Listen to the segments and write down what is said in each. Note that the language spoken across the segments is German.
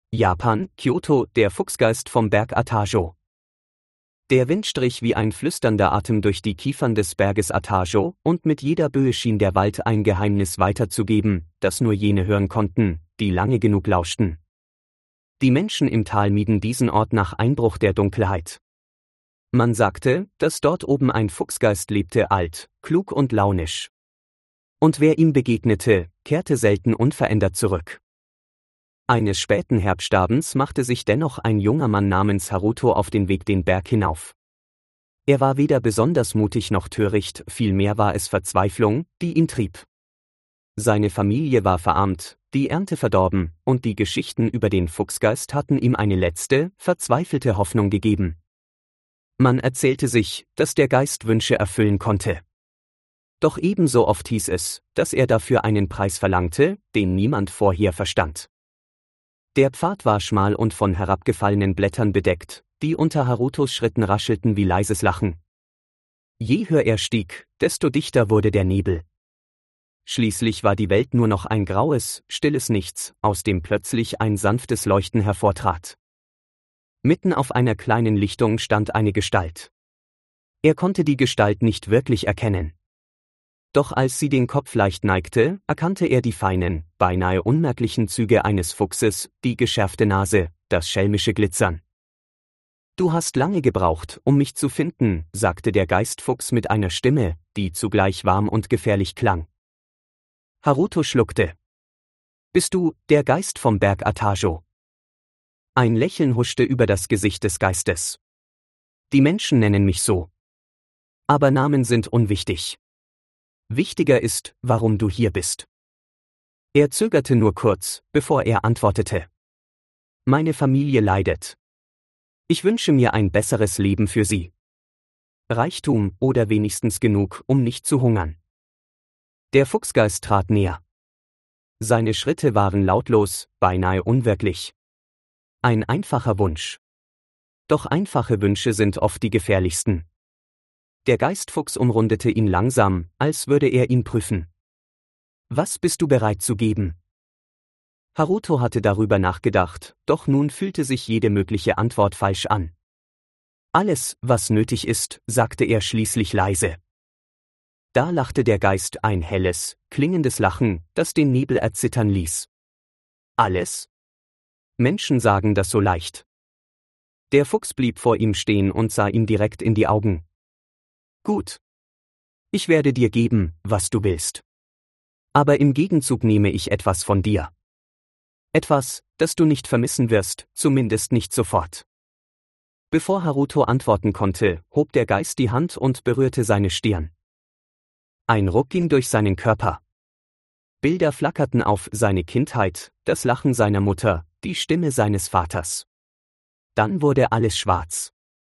Japan, Kyoto, der Fuchsgeist vom Berg Atajo. Der Wind strich wie ein flüsternder Atem durch die Kiefern des Berges Atajo, und mit jeder Böe schien der Wald ein Geheimnis weiterzugeben, das nur jene hören konnten, die lange genug lauschten. Die Menschen im Tal mieden diesen Ort nach Einbruch der Dunkelheit. Man sagte, dass dort oben ein Fuchsgeist lebte, alt, klug und launisch. Und wer ihm begegnete, kehrte selten unverändert zurück. Eines späten Herbstabends machte sich dennoch ein junger Mann namens Haruto auf den Weg den Berg hinauf. Er war weder besonders mutig noch töricht, vielmehr war es Verzweiflung, die ihn trieb. Seine Familie war verarmt, die Ernte verdorben, und die Geschichten über den Fuchsgeist hatten ihm eine letzte, verzweifelte Hoffnung gegeben. Man erzählte sich, dass der Geist Wünsche erfüllen konnte. Doch ebenso oft hieß es, dass er dafür einen Preis verlangte, den niemand vorher verstand. Der Pfad war schmal und von herabgefallenen Blättern bedeckt, die unter Harutos Schritten raschelten wie leises Lachen. Je höher er stieg, desto dichter wurde der Nebel. Schließlich war die Welt nur noch ein graues, stilles Nichts, aus dem plötzlich ein sanftes Leuchten hervortrat. Mitten auf einer kleinen Lichtung stand eine Gestalt. Er konnte die Gestalt nicht wirklich erkennen. Doch als sie den Kopf leicht neigte, erkannte er die feinen, beinahe unmerklichen Züge eines Fuchses, die geschärfte Nase, das schelmische Glitzern. »Du hast lange gebraucht, um mich zu finden«, sagte der Geistfuchs mit einer Stimme, die zugleich warm und gefährlich klang. Haruto schluckte. »Bist du der Geist vom Berg Atajo?« Ein Lächeln huschte über das Gesicht des Geistes. »Die Menschen nennen mich so. Aber Namen sind unwichtig. Wichtiger ist, warum du hier bist.« Er zögerte nur kurz, bevor er antwortete. »Meine Familie leidet. Ich wünsche mir ein besseres Leben für sie. Reichtum oder wenigstens genug, um nicht zu hungern.« Der Fuchsgeist trat näher. Seine Schritte waren lautlos, beinahe unwirklich. Ein einfacher Wunsch. Doch einfache Wünsche sind oft die gefährlichsten. Der Geistfuchs umrundete ihn langsam, als würde er ihn prüfen. »Was bist du bereit zu geben?« Haruto hatte darüber nachgedacht, doch nun fühlte sich jede mögliche Antwort falsch an. »Alles, was nötig ist«, sagte er schließlich leise. Da lachte der Geist ein helles, klingendes Lachen, das den Nebel erzittern ließ. »Alles? Menschen sagen das so leicht.« Der Fuchs blieb vor ihm stehen und sah ihm direkt in die Augen. »Gut. Ich werde dir geben, was du willst. Aber im Gegenzug nehme ich etwas von dir. Etwas, das du nicht vermissen wirst, zumindest nicht sofort.« Bevor Haruto antworten konnte, hob der Geist die Hand und berührte seine Stirn. Ein Ruck ging durch seinen Körper. Bilder flackerten auf seine Kindheit, das Lachen seiner Mutter, die Stimme seines Vaters. Dann wurde alles schwarz.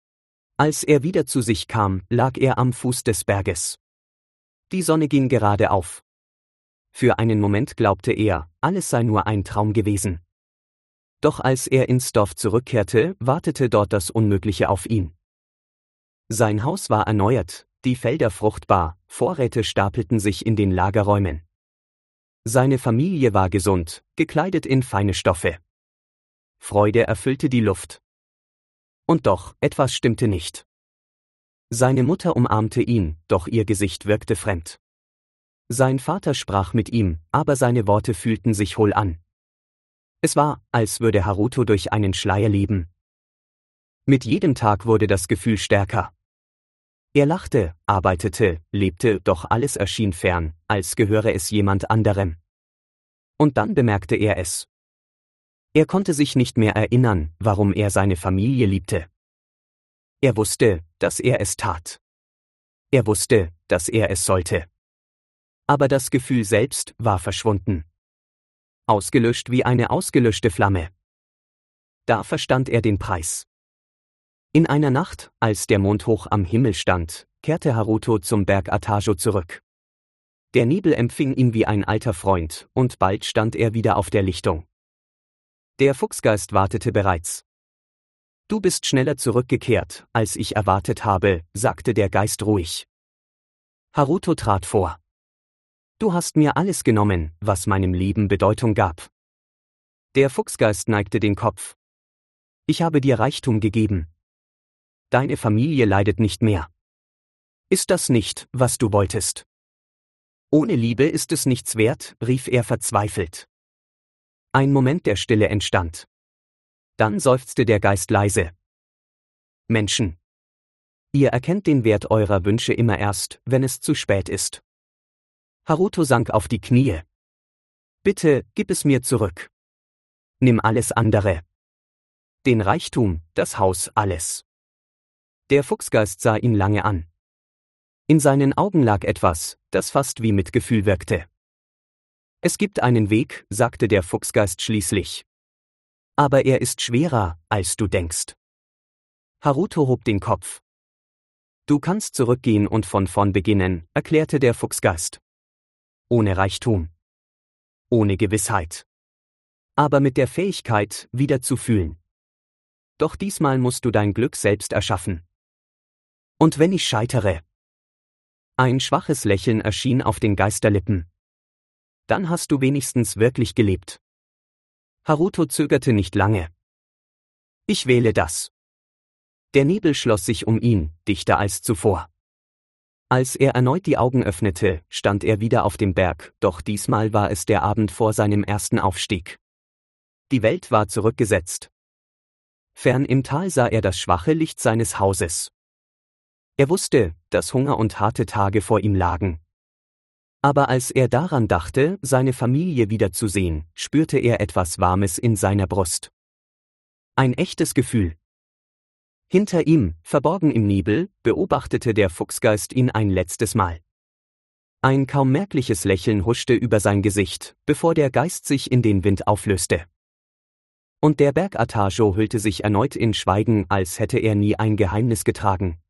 Als er wieder zu sich kam, lag er am Fuß des Berges. Die Sonne ging gerade auf. Für einen Moment glaubte er, alles sei nur ein Traum gewesen. Doch als er ins Dorf zurückkehrte, wartete dort das Unmögliche auf ihn. Sein Haus war erneuert, die Felder fruchtbar, Vorräte stapelten sich in den Lagerräumen. Seine Familie war gesund, gekleidet in feine Stoffe. Freude erfüllte die Luft. Und doch, etwas stimmte nicht. Seine Mutter umarmte ihn, doch ihr Gesicht wirkte fremd. Sein Vater sprach mit ihm, aber seine Worte fühlten sich hohl an. Es war, als würde Haruto durch einen Schleier leben. Mit jedem Tag wurde das Gefühl stärker. Er lachte, arbeitete, lebte, doch alles erschien fern, als gehöre es jemand anderem. Und dann bemerkte er es. Er konnte sich nicht mehr erinnern, warum er seine Familie liebte. Er wusste, dass er es tat. Er wusste, dass er es sollte. Aber das Gefühl selbst war verschwunden. Ausgelöscht wie eine ausgelöschte Flamme. Da verstand er den Preis. In einer Nacht, als der Mond hoch am Himmel stand, kehrte Haruto zum Berg Atajo zurück. Der Nebel empfing ihn wie ein alter Freund, und bald stand er wieder auf der Lichtung. Der Fuchsgeist wartete bereits. »Du bist schneller zurückgekehrt, als ich erwartet habe«, sagte der Geist ruhig. Haruto trat vor. »Du hast mir alles genommen, was meinem Leben Bedeutung gab. Der Fuchsgeist neigte den Kopf. Ich habe dir Reichtum gegeben. Deine Familie leidet nicht mehr. Ist das nicht, was du wolltest? Ohne Liebe ist es nichts wert, rief er verzweifelt. Ein Moment der Stille entstand. Dann seufzte der Geist leise. Menschen. Ihr erkennt den Wert eurer Wünsche immer erst, wenn es zu spät ist. Haruto sank auf die Knie. Bitte, gib es mir zurück. Nimm alles andere. Den Reichtum, das Haus, alles. Der Fuchsgeist sah ihn lange an. In seinen Augen lag etwas, das fast wie Mitgefühl wirkte. Es gibt einen Weg, sagte der Fuchsgeist schließlich. Aber er ist schwerer, als du denkst. Haruto hob den Kopf. Du kannst zurückgehen und von vorn beginnen, erklärte der Fuchsgeist. Ohne Reichtum. Ohne Gewissheit. Aber mit der Fähigkeit, wieder zu fühlen. Doch diesmal musst du dein Glück selbst erschaffen. Und wenn ich scheitere? Ein schwaches Lächeln erschien auf den Geisterlippen. Dann hast du wenigstens wirklich gelebt. Haruto zögerte nicht lange. Ich wähle das. Der Nebel schloss sich um ihn, dichter als zuvor. Als er erneut die Augen öffnete, stand er wieder auf dem Berg, doch diesmal war es der Abend vor seinem ersten Aufstieg. Die Welt war zurückgesetzt. Fern im Tal sah er das schwache Licht seines Hauses. Er wusste, dass Hunger und harte Tage vor ihm lagen. Aber als er daran dachte, seine Familie wiederzusehen, spürte er etwas Warmes in seiner Brust. Ein echtes Gefühl. Hinter ihm, verborgen im Nebel, beobachtete der Fuchsgeist ihn ein letztes Mal. Ein kaum merkliches Lächeln huschte über sein Gesicht, bevor der Geist sich in den Wind auflöste. Und der Berg Atajo hüllte sich erneut in Schweigen, als hätte er nie ein Geheimnis getragen.